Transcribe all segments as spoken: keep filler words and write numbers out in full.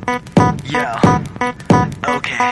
Yeah. Okay.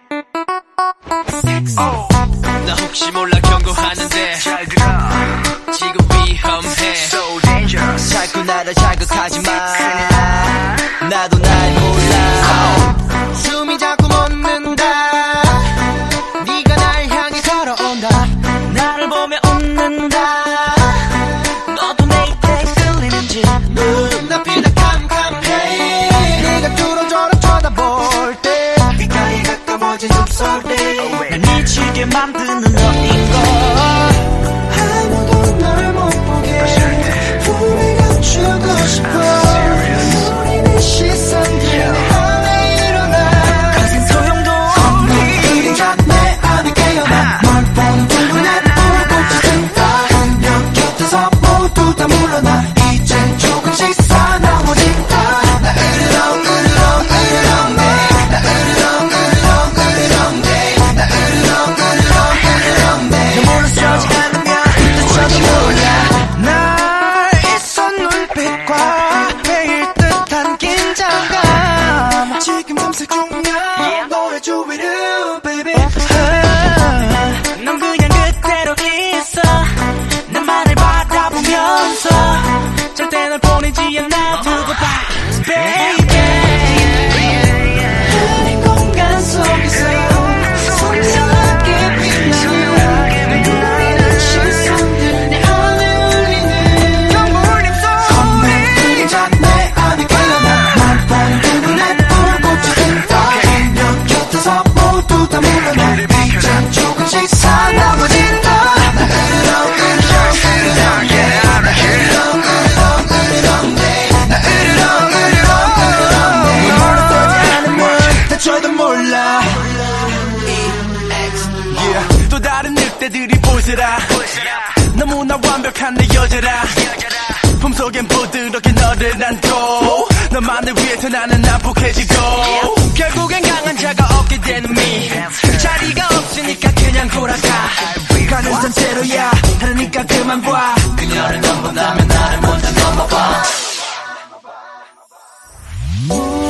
Oh. 나 혹시 몰라 경고하는데 잘 들어. 지금 위험해. So dangerous. 자꾸 나를 자극하지 마. 나도 날 몰라. oh. 숨이 자꾸 멎는다. 네가 날 향해 걸어온다. 나를 보며 웃는다. 너도 내 입에 끌리는지. 눈앞이 다 캄캄해. 네가 뚫어져라 쳐다볼 때. 귓가에 가까워진 숲속 때. 날 미치게 만드는 너인 걸. 아무도 널 못 보게 품에 감추고 싶어. 우리는 시선들에 안에 일어나. 거센 소용도 없니. 그림자 내 안에 깨어나. 널 보는 눈에 불꽃이 든다. 그녀 곁에서 모두 다 물러나. 이젠 조금씩 사나워진다. 나 으르렁 으르렁 으르렁 내. 나 으르렁 으르렁 으르렁 내. 나 으르렁 으르렁 으르렁 내. 너 몰라서지 않으면 늦어도 몰라. 날 이선 눈빛과 매일 듯한 긴장감. 지금 탐색 중이야. 너의 주위를 baby. 넌 그냥 그대로 있어. 나만을 바라보면서 절대 널 보내지 않아. 두고 봐 baby. 내 공간 속에서 소중하게 빛나는 널 노리는 시선들 내 안에 울리는 눈물림 소리. 그림자 내 안에 깨어나. 날 보는 눈에 불꽃이 든다. 그녀 곁에서 모두 다 물러나. 이젠 조금씩 사나워진다. 나 으르렁 으르렁 으르렁 예. 나 으르렁 으르렁 으르렁 네. 나 으르렁 으르렁 으르렁 네. 널 몰라서지 않으면 대처도 몰라. Yeah. 또 다른 늑대들이 보이더라. 너무나 완벽한 내 여자라. 품속엔 부드럽게 너를 안고 너만을 위해서 나는 난폭해지고 결국엔 강한 자가 없게 되는 미. 자리가 없으니까 그냥 돌아가. 가는 산채로야 하려니까 그만 봐. 그녀를 넘본다면 나를 먼저 넘어봐.